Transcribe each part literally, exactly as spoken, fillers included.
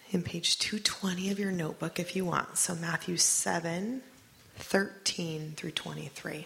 in page two twenty of your notebook if you want. So Matthew seven, thirteen through twenty-three.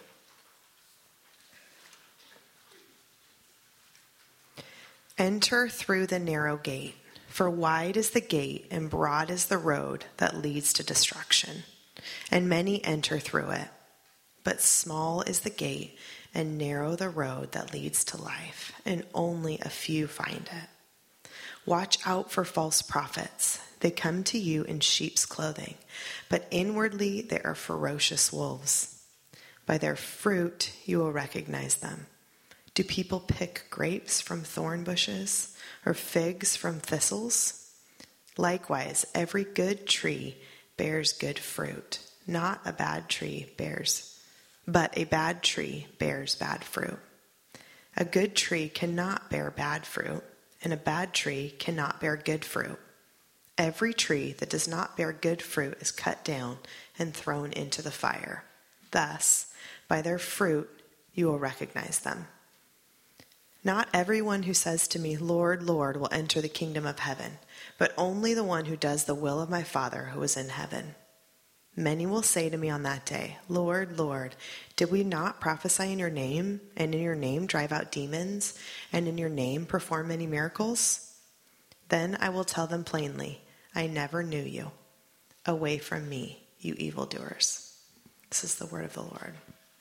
Enter through the narrow gate, for wide is the gate and broad is the road that leads to destruction, and many enter through it. But small is the gate and narrow the road that leads to life, and only a few find it. Watch out for false prophets. They come to you in sheep's clothing, but inwardly they are ferocious wolves. By their fruit you will recognize them. Do people pick grapes from thorn bushes or figs from thistles? Likewise, every good tree bears good fruit. Not a bad tree bears, but a bad tree bears bad fruit. A good tree cannot bear bad fruit, and a bad tree cannot bear good fruit. Every tree that does not bear good fruit is cut down and thrown into the fire. Thus, by their fruit you will recognize them. Not everyone who says to me, Lord, Lord, will enter the kingdom of heaven, but only the one who does the will of my Father who is in heaven. Many will say to me on that day, Lord, Lord, did we not prophesy in your name, and in your name drive out demons, and in your name perform many miracles? Then I will tell them plainly, I never knew you. Away from me, you evildoers. This is the word of the Lord.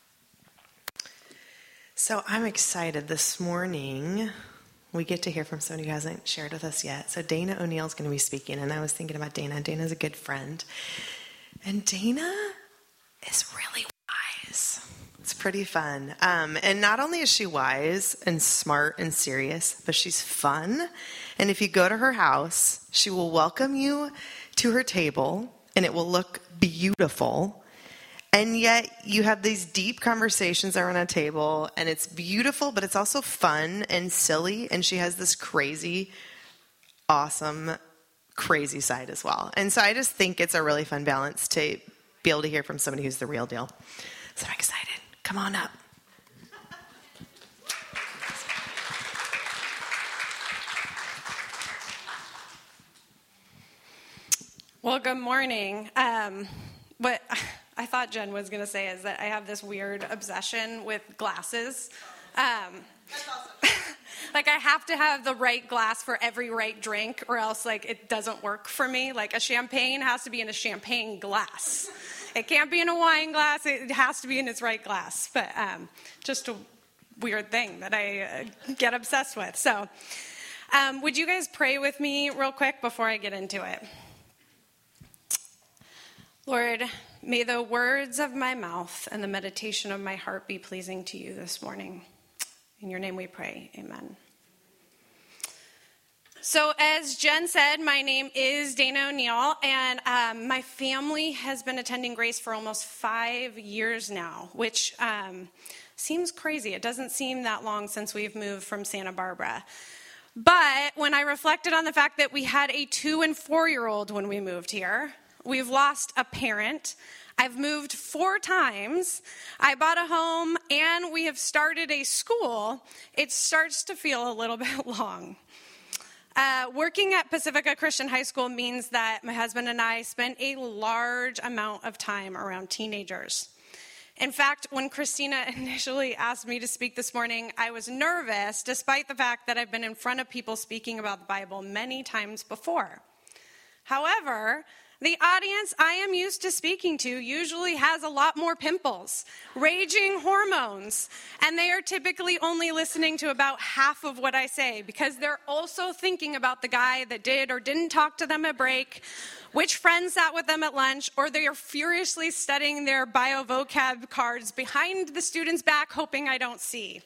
So I'm excited this morning. We get to hear from someone who hasn't shared with us yet. So Dana O'Neill is going to be speaking, and I was thinking about Dana. Dana's a good friend. And Dana is really wise. It's pretty fun. Um, and not only is she wise and smart and serious, but she's fun. And if you go to her house, she will welcome you to her table, and it will look beautiful. And yet you have these deep conversations around a table, and it's beautiful, but it's also fun and silly. And she has this crazy, awesome, crazy side as well. And so I just think it's a really fun balance to be able to hear from somebody who's the real deal. So I'm excited. Come on up. Well, good morning. Um, what I thought Jen was going to say is that I have this weird obsession with glasses. Um, That's awesome. Like I have to have the right glass for every right drink, or else like it doesn't work for me. Like a champagne has to be in a champagne glass. It can't be in a wine glass. It has to be in its right glass. But um, just a weird thing that I uh, get obsessed with. So um, would you guys pray with me real quick before I get into it? Lord, may the words of my mouth and the meditation of my heart be pleasing to you this morning. In your name we pray, amen. So as Jen said, my name is Dana O'Neill, and um, my family has been attending Grace for almost five years now, which um, seems crazy. It doesn't seem that long since we've moved from Santa Barbara. But when I reflected on the fact that we had a two- and four-year-old when we moved here, we've lost a parent, I've moved four times, I bought a home, and we have started a school, it starts to feel a little bit long. Uh, working at Pacifica Christian High School means that my husband and I spend a large amount of time around teenagers. In fact, when Christina initially asked me to speak this morning, I was nervous, despite the fact that I've been in front of people speaking about the Bible many times before. However, the audience I am used to speaking to usually has a lot more pimples, raging hormones, and they are typically only listening to about half of what I say because they're also thinking about the guy that did or didn't talk to them at break, which friends sat with them at lunch, or they are furiously studying their bio vocab cards behind the student's back, hoping I don't see.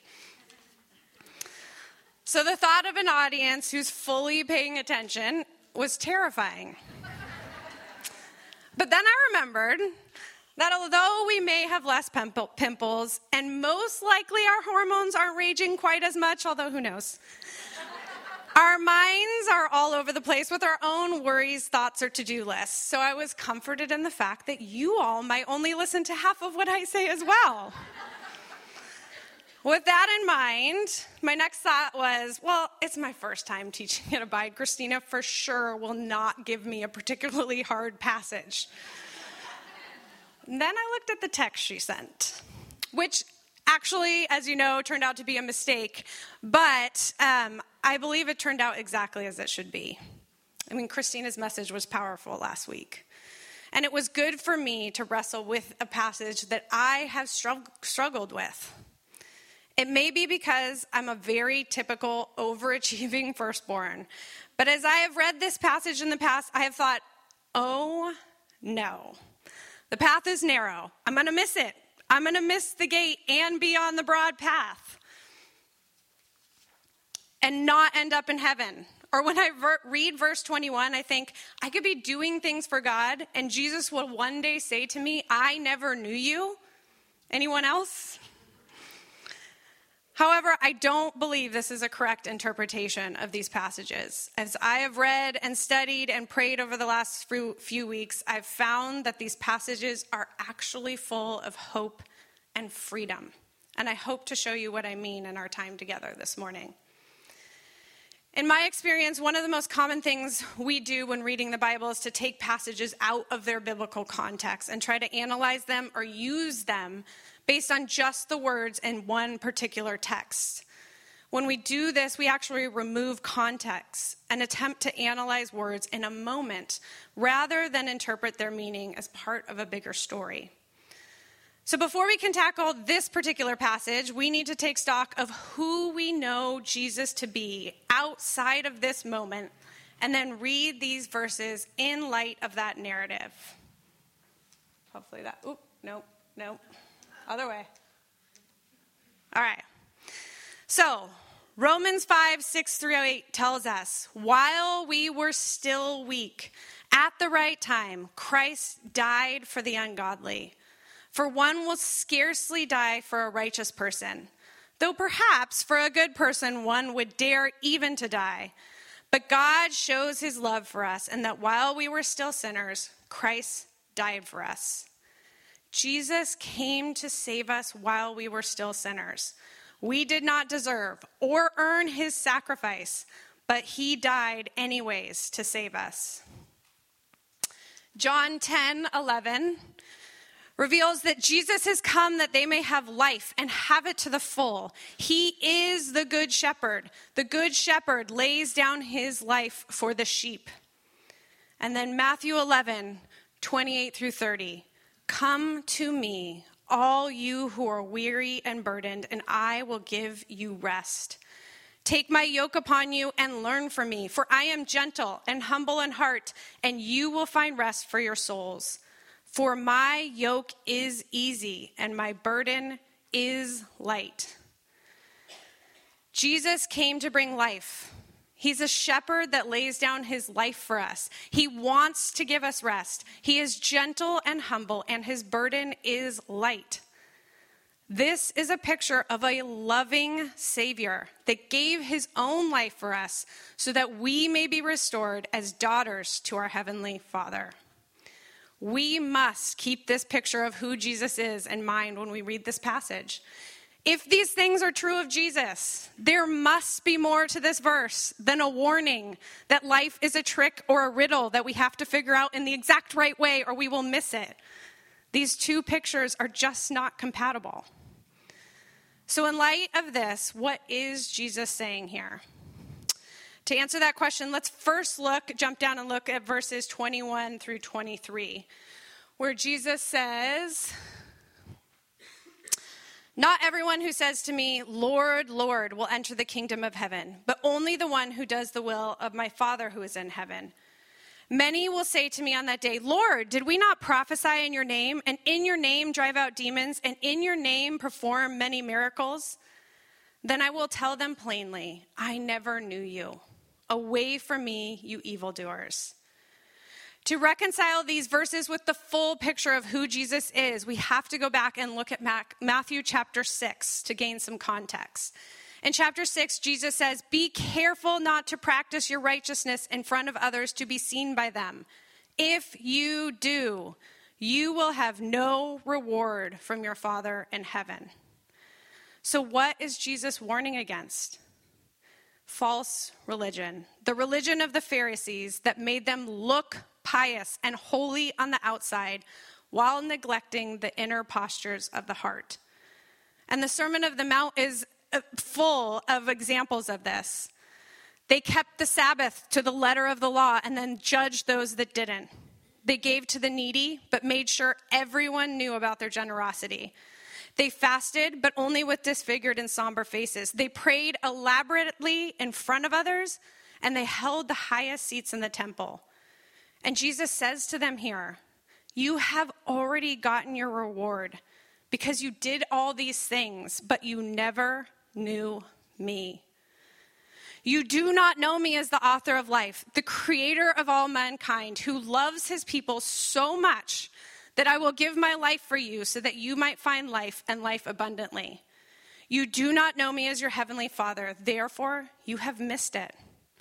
So the thought of an audience who's fully paying attention was terrifying. But then I remembered that although we may have less pimple, pimples, and most likely our hormones aren't raging quite as much, although who knows, our minds are all over the place with our own worries, thoughts, or to-do lists. So I was comforted in the fact that you all might only listen to half of what I say as well. With that in mind, my next thought was, well, it's my first time teaching at Abide. Christina for sure will not give me a particularly hard passage. And then I looked at the text she sent, which actually, as you know, turned out to be a mistake, but um, I believe it turned out exactly as it should be. I mean, Christina's message was powerful last week. And it was good for me to wrestle with a passage that I have strugg- struggled with. It may be because I'm a very typical overachieving firstborn. But as I have read this passage in the past, I have thought, oh no. The path is narrow. I'm going to miss it. I'm going to miss the gate and be on the broad path. And not end up in heaven. Or when I ver- read verse twenty-one, I think, I could be doing things for God, and Jesus will one day say to me, I never knew you. Anyone else? However, I don't believe this is a correct interpretation of these passages. As I have read and studied and prayed over the last few, few weeks, I've found that these passages are actually full of hope and freedom. And I hope to show you what I mean in our time together this morning. In my experience, one of the most common things we do when reading the Bible is to take passages out of their biblical context and try to analyze them or use them based on just the words in one particular text. When we do this, we actually remove context and attempt to analyze words in a moment rather than interpret their meaning as part of a bigger story. So before we can tackle this particular passage, we need to take stock of who we know Jesus to be outside of this moment, and then read these verses in light of that narrative. Hopefully that, oop, nope, nope, other way. All right. So Romans five, six through eight tells us, while we were still weak, at the right time, Christ died for the ungodly. For one will scarcely die for a righteous person, though perhaps for a good person one would dare even to die. But God shows his love for us, and that while we were still sinners, Christ died for us. Jesus came to save us while we were still sinners. We did not deserve or earn his sacrifice, but he died anyways to save us. John ten eleven reveals that Jesus has come that they may have life and have it to the full. He is the good shepherd. The good shepherd lays down his life for the sheep. And then Matthew eleven, twenty-eight through thirty. Come to me, all you who are weary and burdened, and I will give you rest. Take my yoke upon you and learn from me, for I am gentle and humble in heart, and you will find rest for your souls. For my yoke is easy and my burden is light. Jesus came to bring life. He's a shepherd that lays down his life for us. He wants to give us rest. He is gentle and humble, and his burden is light. This is a picture of a loving Savior that gave his own life for us so that we may be restored as daughters to our Heavenly Father. We must keep this picture of who Jesus is in mind when we read this passage. If these things are true of Jesus, there must be more to this verse than a warning that life is a trick or a riddle that we have to figure out in the exact right way or we will miss it. These two pictures are just not compatible. So in light of this, what is Jesus saying here? To answer that question, let's first look, jump down and look at verses twenty-one through twenty-three, where Jesus says, not everyone who says to me, Lord, Lord, will enter the kingdom of heaven, but only the one who does the will of my Father who is in heaven. Many will say to me on that day, Lord, did we not prophesy in your name, and in your name drive out demons, and in your name perform many miracles? Then I will tell them plainly, I never knew you. Away from me, you evildoers. To reconcile these verses with the full picture of who Jesus is, we have to go back and look at Matthew chapter six to gain some context. In chapter six, Jesus says, be careful not to practice your righteousness in front of others to be seen by them. If you do, you will have no reward from your Father in heaven. So what is Jesus warning against? False religion. The religion of the Pharisees that made them look pious and holy on the outside while neglecting the inner postures of the heart. And the Sermon of the Mount is full of examples of this. They kept the Sabbath to the letter of the law and then judged those that didn't. They gave to the needy, but made sure everyone knew about their generosity. They fasted, but only with disfigured and somber faces. They prayed elaborately in front of others, and they held the highest seats in the temple. And Jesus says to them here, you have already gotten your reward because you did all these things, but you never knew me. You do not know me as the author of life, the creator of all mankind, who loves his people so much that I will give my life for you so that you might find life and life abundantly. You do not know me as your heavenly Father, therefore you have missed it.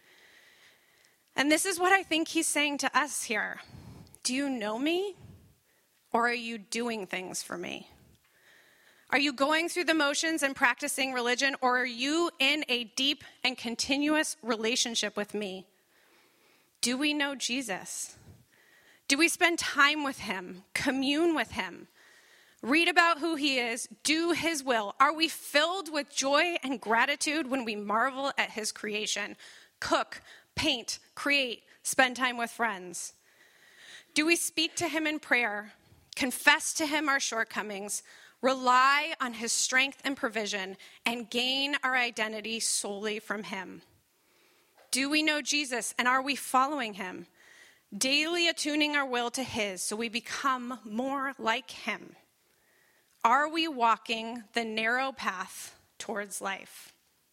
And this is what I think he's saying to us here. Do you know me, or are you doing things for me? Are you going through the motions and practicing religion, or are you in a deep and continuous relationship with me? Do we know Jesus? Do we spend time with him, commune with him, read about who he is, do his will? Are we filled with joy and gratitude when we marvel at his creation, cook, paint, create, spend time with friends? Do we speak to him in prayer, confess to him our shortcomings, rely on his strength and provision, and gain our identity solely from him? Do we know Jesus, and are we following him? Daily attuning our will to his so we become more like him. Are we walking the narrow path towards life?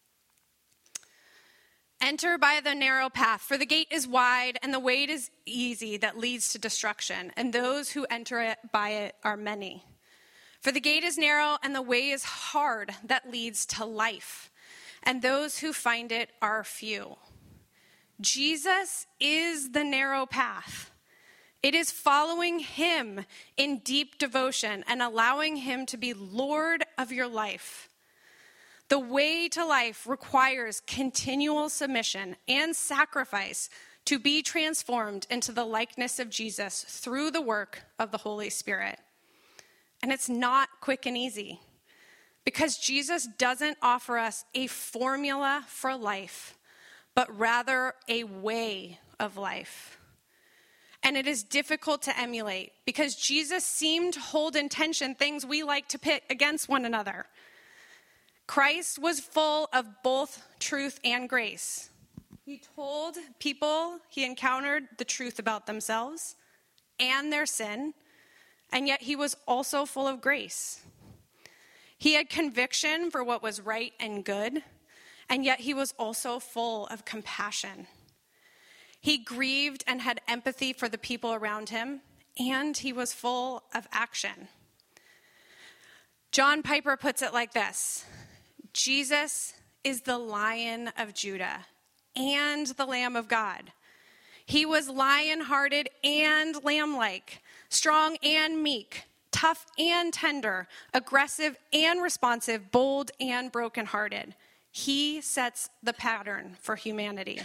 Enter by the narrow path, for the gate is wide and the way is easy that leads to destruction, and those who enter it by it are many. For the gate is narrow and the way is hard that leads to life, and those who find it are few. Jesus is the narrow path. It is following him in deep devotion and allowing him to be Lord of your life. The way to life requires continual submission and sacrifice to be transformed into the likeness of Jesus through the work of the Holy Spirit. And it's not quick and easy, because Jesus doesn't offer us a formula for life, but rather a way of life. And it is difficult to emulate because Jesus seemed to hold in tension things we like to pit against one another. Christ was full of both truth and grace. He told people he encountered the truth about themselves and their sin, and yet he was also full of grace. He had conviction for what was right and good, and yet he was also full of compassion. He grieved and had empathy for the people around him, and he was full of action. John Piper puts it like this: Jesus is the Lion of Judah and the Lamb of God. He was lion-hearted and lamb-like, strong and meek, tough and tender, aggressive and responsive, bold and brokenhearted. He sets the pattern for humanity.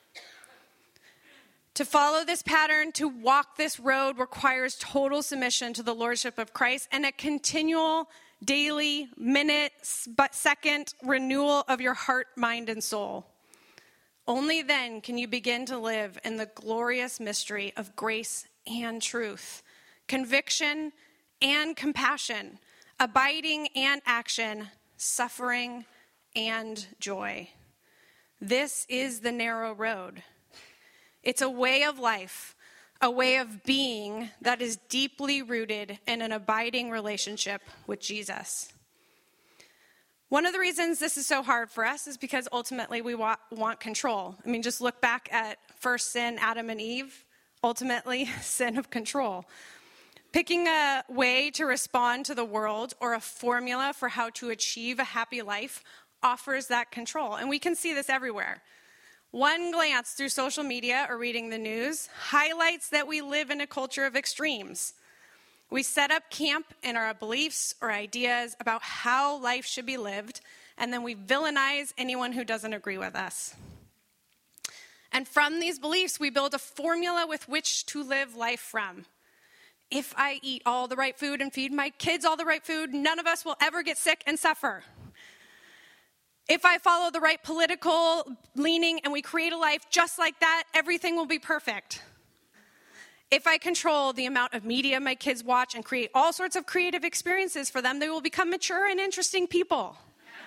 To follow this pattern, to walk this road, requires total submission to the lordship of Christ and a continual, daily, minute, but second renewal of your heart, mind, and soul. Only then can you begin to live in the glorious mystery of grace and truth, conviction and compassion, abiding and action, suffering and joy. This is the narrow road. It's a way of life, a way of being that is deeply rooted in an abiding relationship with Jesus. One of the reasons this is so hard for us is because ultimately we want, want control. I mean, just look back at first sin, Adam and Eve, ultimately sin of control. Picking a way to respond to the world or a formula for how to achieve a happy life offers that control. And we can see this everywhere. One glance through social media or reading the news highlights that we live in a culture of extremes. We set up camp in our beliefs or ideas about how life should be lived, and then we villainize anyone who doesn't agree with us. And from these beliefs, we build a formula with which to live life from. If I eat all the right food and feed my kids all the right food, none of us will ever get sick and suffer. If I follow the right political leaning and we create a life just like that, everything will be perfect. If I control the amount of media my kids watch and create all sorts of creative experiences for them, they will become mature and interesting people.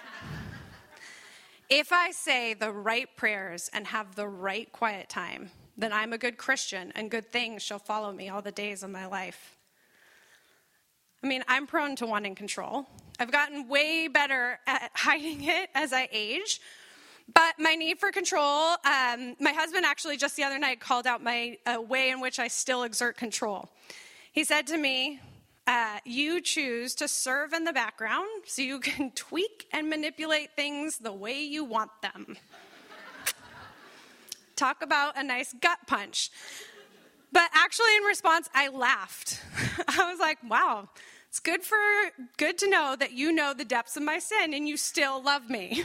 If I say the right prayers and have the right quiet time, then I'm a good Christian and good things shall follow me all the days of my life. I mean, I'm prone to wanting control. I've gotten way better at hiding it as I age. But my need for control, um, my husband actually just the other night called out my uh, way in which I still exert control. He said to me, uh, you choose to serve in the background so you can tweak and manipulate things the way you want them. Talk about a nice gut punch. But actually in response, I laughed. I was like, wow, it's good for good to know that you know the depths of my sin and you still love me.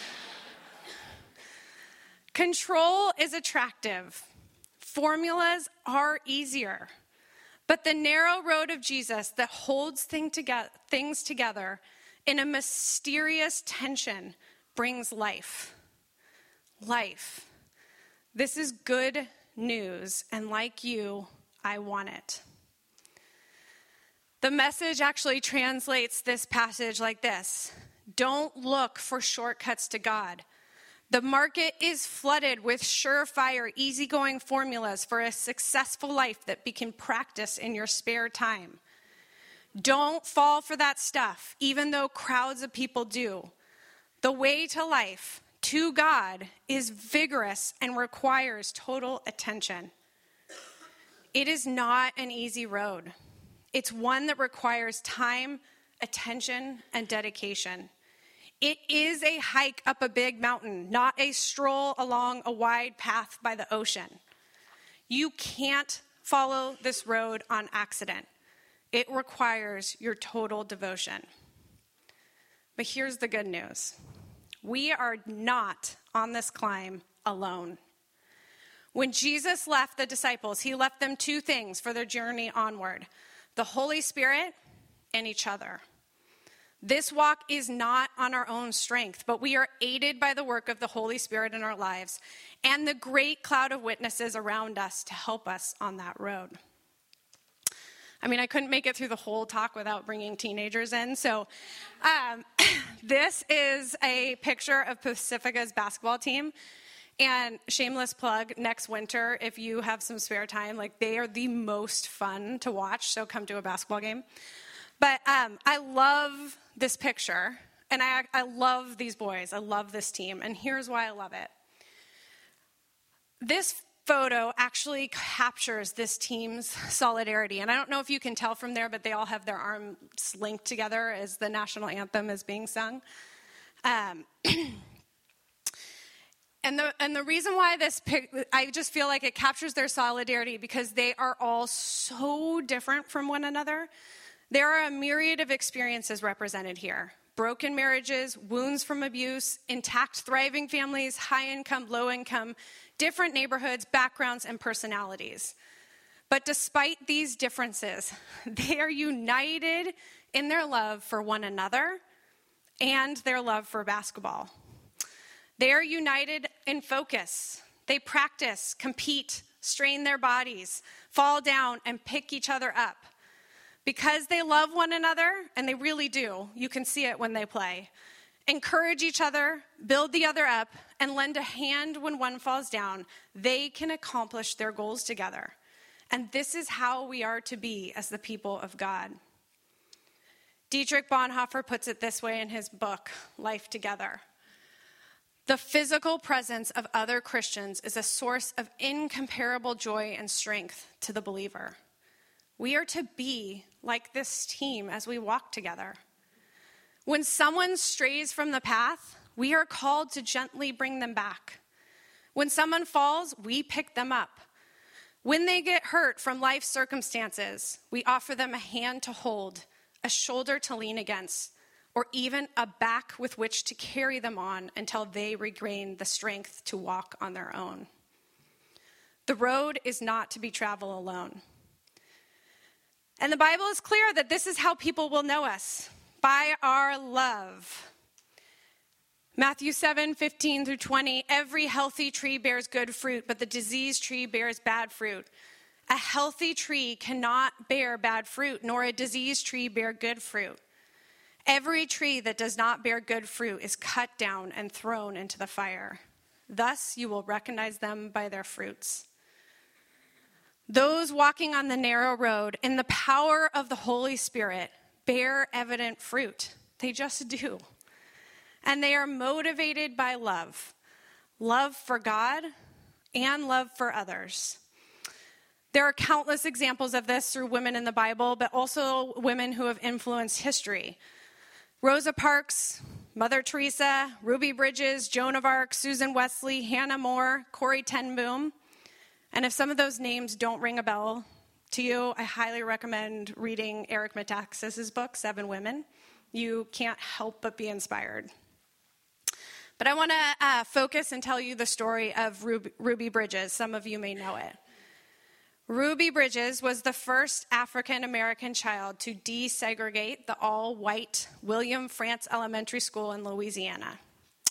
Control is attractive. Formulas are easier. But the narrow road of Jesus that holds thing toge- things together in a mysterious tension brings life. Life. This is good news, and like you, I want it. The Message actually translates this passage like this: don't look for shortcuts to God. The market is flooded with surefire, easygoing formulas for a successful life that you can practice in your spare time. Don't fall for that stuff, even though crowds of people do. The way to life, to God, is vigorous and requires total attention. It is not an easy road. It's one that requires time, attention, and dedication. It is a hike up a big mountain, not a stroll along a wide path by the ocean. You can't follow this road on accident. It requires your total devotion. But here's the good news. We are not on this climb alone. When Jesus left the disciples, he left them two things for their journey onward: the Holy Spirit and each other. This walk is not on our own strength, but we are aided by the work of the Holy Spirit in our lives and the great cloud of witnesses around us to help us on that road. I mean, I couldn't make it through the whole talk without bringing teenagers in. So um, this is a picture of Pacifica's basketball team. And shameless plug, next winter, if you have some spare time, like they are the most fun to watch. So come to a basketball game. But um, I love this picture, and I, I love these boys. I love this team, and here's why I love it. This photo actually captures this team's solidarity, and I don't know if you can tell from there, but they all have their arms linked together as the national anthem is being sung. Um, and the and the reason why this pic, I just feel like it captures their solidarity because they are all so different from one another. There are a myriad of experiences represented here: broken marriages, wounds from abuse, intact, thriving families, high income, low income, different neighborhoods, backgrounds, and personalities. But despite these differences, they are united in their love for one another and their love for basketball. They are united in focus. They practice, compete, strain their bodies, fall down, and pick each other up. Because they love one another, and they really do, you can see it when they play, encourage each other, build the other up, and lend a hand when one falls down, they can accomplish their goals together. And this is how we are to be as the people of God. Dietrich Bonhoeffer puts it this way in his book, Life Together. The physical presence of other Christians is a source of incomparable joy and strength to the believer. We are to be like this team as we walk together. When someone strays from the path, we are called to gently bring them back. When someone falls, we pick them up. When they get hurt from life circumstances, we offer them a hand to hold, a shoulder to lean against, or even a back with which to carry them on until they regain the strength to walk on their own. The road is not to be traveled alone. And the Bible is clear that this is how people will know us, by our love. Matthew seven, fifteen through twenty, every healthy tree bears good fruit, but the diseased tree bears bad fruit. A healthy tree cannot bear bad fruit, nor a diseased tree bear good fruit. Every tree that does not bear good fruit is cut down and thrown into the fire. Thus you will recognize them by their fruits. Those walking on the narrow road in the power of the Holy Spirit bear evident fruit. They just do. And they are motivated by love. Love for God and love for others. There are countless examples of this through women in the Bible, but also women who have influenced history. Rosa Parks, Mother Teresa, Ruby Bridges, Joan of Arc, Susan Wesley, Hannah More, Corrie ten Boom. And if some of those names don't ring a bell to you, I highly recommend reading Eric Metaxas's book, Seven Women. You can't help but be inspired. But I want to uh, focus and tell you the story of Ruby, Ruby Bridges. Some of you may know it. Ruby Bridges was the first African-American child to desegregate the all-white William Frantz Elementary School in Louisiana.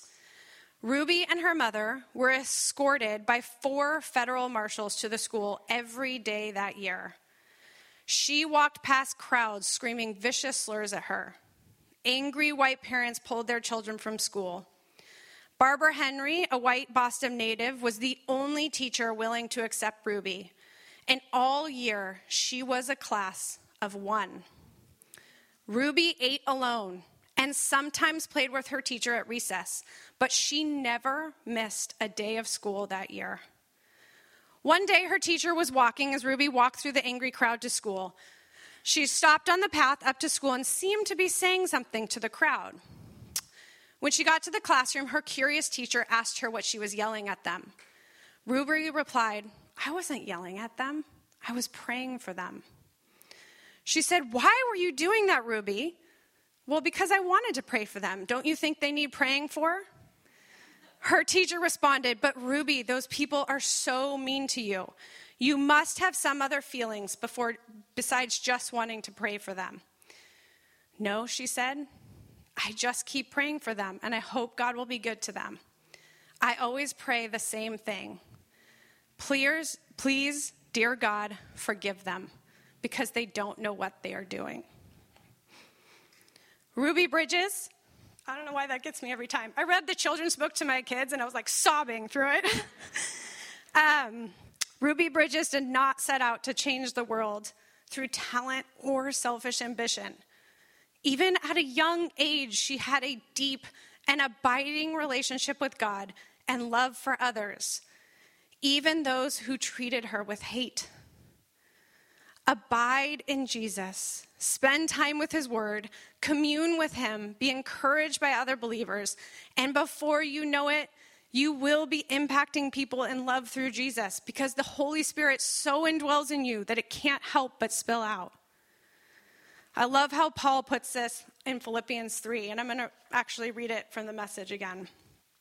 Ruby and her mother were escorted by four federal marshals to the school every day that year. She walked past crowds screaming vicious slurs at her. Angry white parents pulled their children from school. Barbara Henry, a white Boston native, was the only teacher willing to accept Ruby. And all year, she was a class of one. Ruby ate alone and sometimes played with her teacher at recess, but she never missed a day of school that year. One day, her teacher was walking as Ruby walked through the angry crowd to school. She stopped on the path up to school and seemed to be saying something to the crowd. When she got to the classroom, her curious teacher asked her what she was yelling at them. Ruby replied, "I wasn't yelling at them. I was praying for them." She said, "Why were you doing that, Ruby?" "Well, because I wanted to pray for them. Don't you think they need praying for?" Her teacher responded, "But Ruby, those people are so mean to you. You must have some other feelings before, besides just wanting to pray for them." "No," she said. "I just keep praying for them, and I hope God will be good to them. I always pray the same thing. Please, please, dear God, forgive them, because they don't know what they are doing." Ruby Bridges, I don't know why that gets me every time. I read the children's book to my kids, and I was like sobbing through it. um, Ruby Bridges did not set out to change the world through talent or selfish ambition. Even at a young age, she had a deep and abiding relationship with God and love for others, even those who treated her with hate. Abide in Jesus. Spend time with his word. Commune with him. Be encouraged by other believers. And before you know it, you will be impacting people in love through Jesus, because the Holy Spirit so indwells in you that it can't help but spill out. I love how Paul puts this in Philippians three, and I'm going to actually read it from the Message again.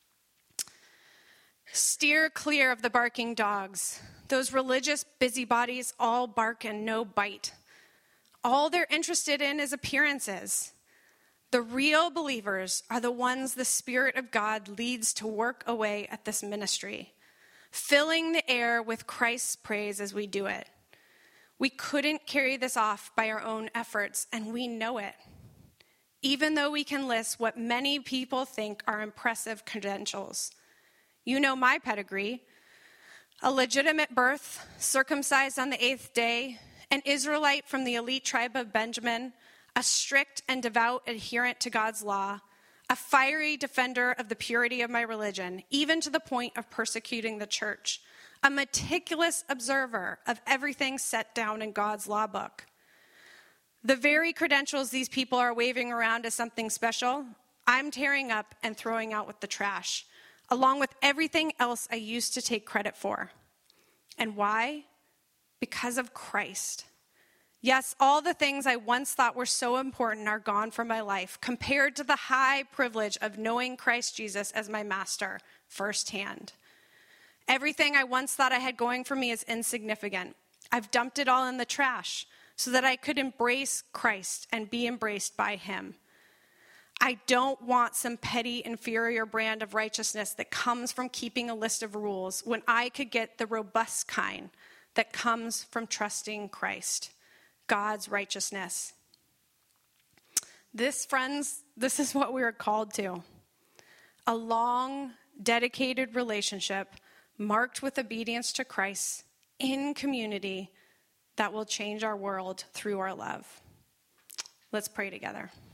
"Steer clear of the barking dogs. Those religious busybodies all bark and no bite. All they're interested in is appearances. The real believers are the ones the Spirit of God leads to work away at this ministry, filling the air with Christ's praise as we do it. We couldn't carry this off by our own efforts, and we know it. Even though we can list what many people think are impressive credentials. You know my pedigree. A legitimate birth, circumcised on the eighth day, an Israelite from the elite tribe of Benjamin, a strict and devout adherent to God's law, a fiery defender of the purity of my religion, even to the point of persecuting the church, a meticulous observer of everything set down in God's law book. The very credentials these people are waving around as something special, I'm tearing up and throwing out with the trash, along with everything else I used to take credit for. And why? because of Christ. Yes, all the things I once thought were so important are gone from my life compared to the high privilege of knowing Christ Jesus as my master firsthand. Everything I once thought I had going for me is insignificant. I've dumped it all in the trash so that I could embrace Christ and be embraced by him. I don't want some petty, inferior brand of righteousness that comes from keeping a list of rules when I could get the robust kind that comes from trusting Christ. God's righteousness. This, friends, this is what we are called to. A long, dedicated relationship marked with obedience to Christ in community that will change our world through our love. Let's pray together.